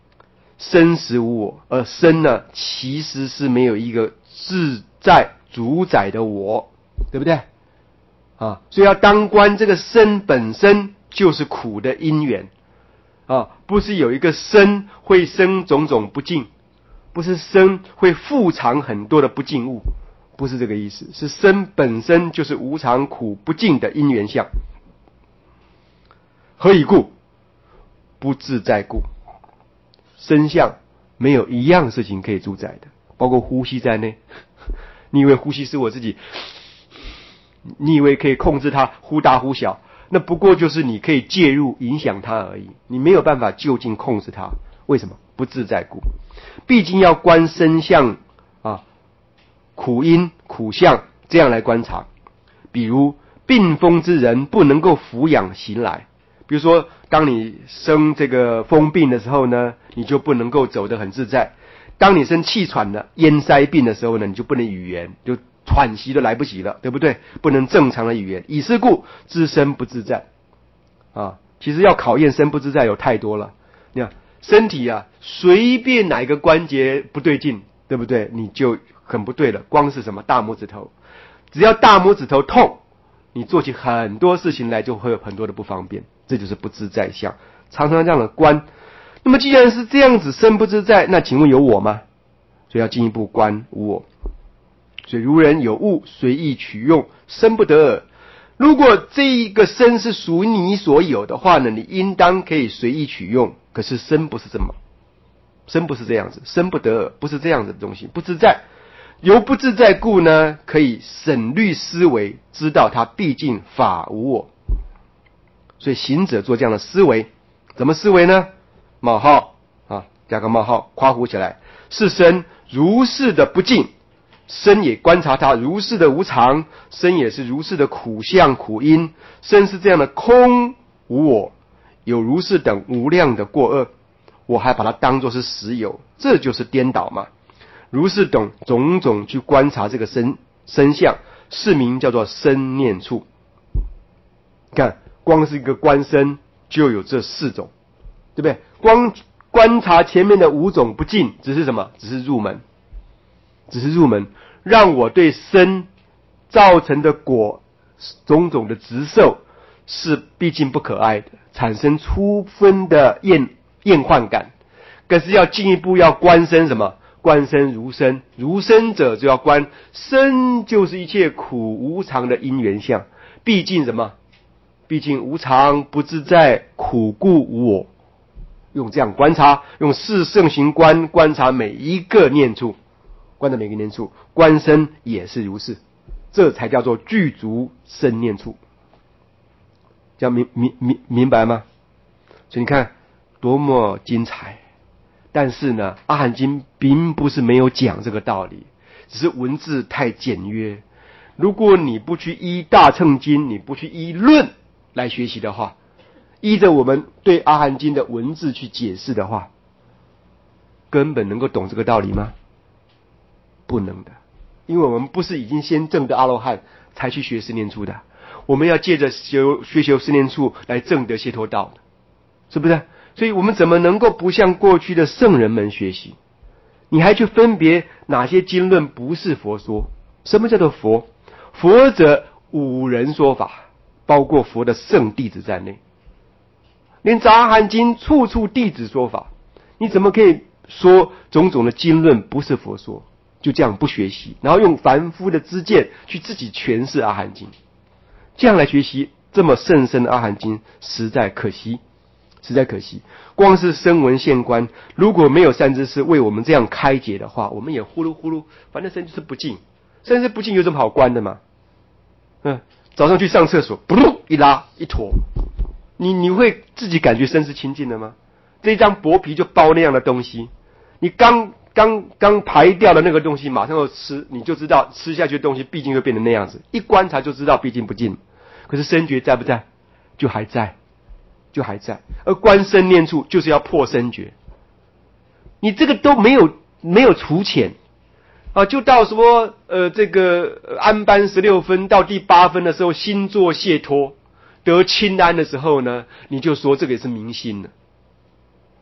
身实无我，而身呢其实是没有一个自在主宰的我，对不对？啊，所以要当官，这个身本身就是苦的因缘啊，不是有一个身会生种种不净，不是身会附藏很多的不净物，不是这个意思，是身本身就是无常苦不净的因缘相。何以故？不自在故。身相没有一样事情可以主宰的，包括呼吸在内。你以为呼吸是我自己？你以为可以控制它忽大忽小？那不过就是你可以介入影响它而已，你没有办法就近控制它。为什么？不自在故。毕竟要观身相啊，苦因苦相这样来观察。比如病风之人不能够俯仰行来，比如说当你生这个风病的时候呢，你就不能够走得很自在。当你生气喘的咽塞病的时候呢，你就不能语言，就喘息都来不及了，对不对？不能正常的语言。以是故知身不自在啊。其实要考验身不自在有太多了。你看身体啊，随便哪一个关节不对劲，对不对？你就很不对了。光是什么大拇指头，只要大拇指头痛，你做起很多事情来就会有很多的不方便，这就是不自在相。常常这样的观。那么既然是这样子，身不自在，那请问有我吗？所以要进一步观无我。所以如人有物，随意取用，身不得耳。如果这一个身是属于你所有的话呢，你应当可以随意取用。可是身不是这么，身不是这样子，身不得耳，不是这样子的东西，不自在。由不自在故呢，可以审虑思维，知道它毕竟法无我。所以行者做这样的思维，怎么思维呢？冒号啊，加个冒号，夸胡起来。是身如是的不净，身也观察它如是的无常，身也是如是的苦相苦因，身是这样的空无我，有如是等无量的过恶，我还把它当作是实有，这就是颠倒嘛。如是等种种去观察这个身身相，是名叫做身念处。看，光是一个观身就有这四种，对不对？光观察前面的五种不净，只是什么？只是入门，只是入门，让我对身造成的果种种的执受是毕竟不可爱的，产生初分的厌厌患感。可是要进一步要观身什么？观身如身，如身者就要观身，就是一切苦无常的因缘相。毕竟什么？毕竟无常不自在，苦故无我。用这样观察，用四圣行观观察每一个念处，观察每个念处，观身也是如是，这才叫做具足身念处。这样明明明明白吗？所以你看多么精彩。但是呢，阿含经并不是没有讲这个道理，只是文字太简约。如果你不去依大乘经，你不去依论来学习的话，依着我们对阿含经的文字去解释的话，根本能够懂这个道理吗？不能的。因为我们不是已经先证得阿罗汉才去学十念处的，我们要借着修学修十念处来证得解脱道的，是不是？所以我们怎么能够不向过去的圣人们学习？你还去分别哪些经论不是佛说？什么叫做佛？佛者五人说法，包括佛的圣弟子在内，连杂含经处处弟子说法，你怎么可以说种种的经论不是佛说？就这样不学习，然后用凡夫的知见去自己诠释阿含经，这样来学习这么甚深的阿含经，实在可惜，实在可惜。光是声闻现观，如果没有善知识为我们这样开解的话，我们也呼噜呼噜，反正身就是不净，身是不净有什么好观的嘛？嗯，早上去上厕所，噗一拉一坨，你你会自己感觉身是清净的吗？这一张薄皮就包那样的东西，你刚刚刚排掉了那个东西，马上要吃，你就知道吃下去的东西毕竟会变成那样子，一观察就知道毕竟不净。可是身觉在不在？就还在，就还在。而观身念处就是要破身觉，你这个都没有没有除浅啊，就到什么呃这个、呃、安般十六分到第八分的时候，心作解脱得清安的时候呢，你就说这个也是明心了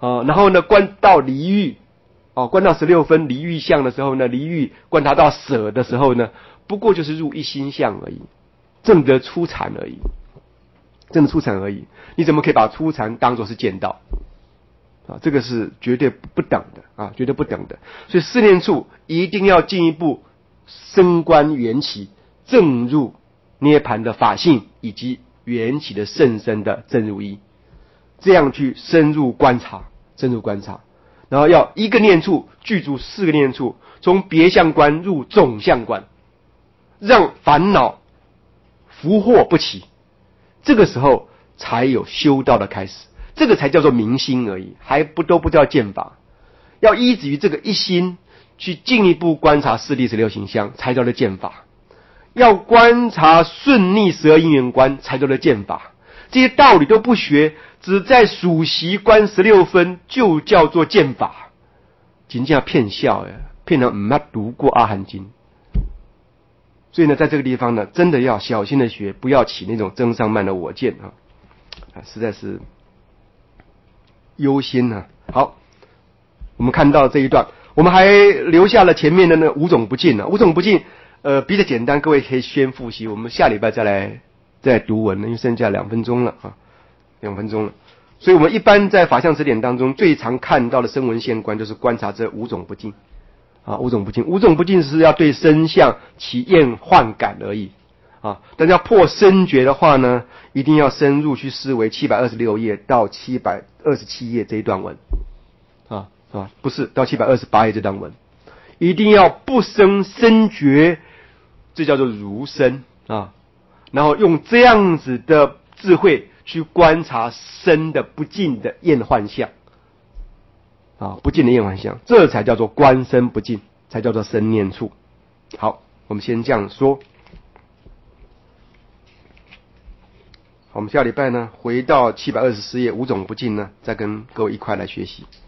啊，然后呢观到离欲，哦，观到十六分离欲相的时候呢，离欲观察到舍的时候呢，不过就是入一心相而已，证得初禅而已，证得初禅而已。你怎么可以把初禅当作是见道？啊，这个是绝对不等的啊，绝对不等的。所以四念处一定要进一步深观缘起，证入涅槃的法性以及缘起的甚深的真如意，这样去深入观察，深入观察，然后要一个念处具足四个念处，从别相观入总相观，让烦恼伏惑不起，这个时候才有修道的开始。这个才叫做明心而已，还不都不叫见法。要依止于这个一心去进一步观察四谛十六行相，才叫做见法。要观察顺逆十二因缘观，才叫做见法。这些道理都不学，只在数习观十六分，就叫做见法。真正骗笑呀，骗人唔捌读过阿含经。所以呢，在这个地方呢，真的要小心的学，不要起那种增上慢的我见啊，啊，实在是忧心啊。好，我们看到这一段，我们还留下了前面的那五种不净啊，五种不净，呃，比较简单，各位可以先复习，我们下礼拜再来再来读文，因为剩下两分钟了啊，两分钟了。所以我们一般在法相词典当中最常看到的声闻现观，就是观察这五种不净啊，五种不净，五种不净是要对身相起厌患感而已啊，但是要破身觉的话呢，一定要深入去思维七百二十六页到七百二十七页这一段文啊，是吧？不是到七百二十八页这段文，一定要不生身觉，这叫做如身啊。然后用这样子的智慧去观察身的不净的厌患相啊，不净的厌患相，这才叫做观身不净，才叫做身念处。好，我们先这样说。我们下礼拜呢，回到七百二十四页五种不净呢，再跟各位一块来学习。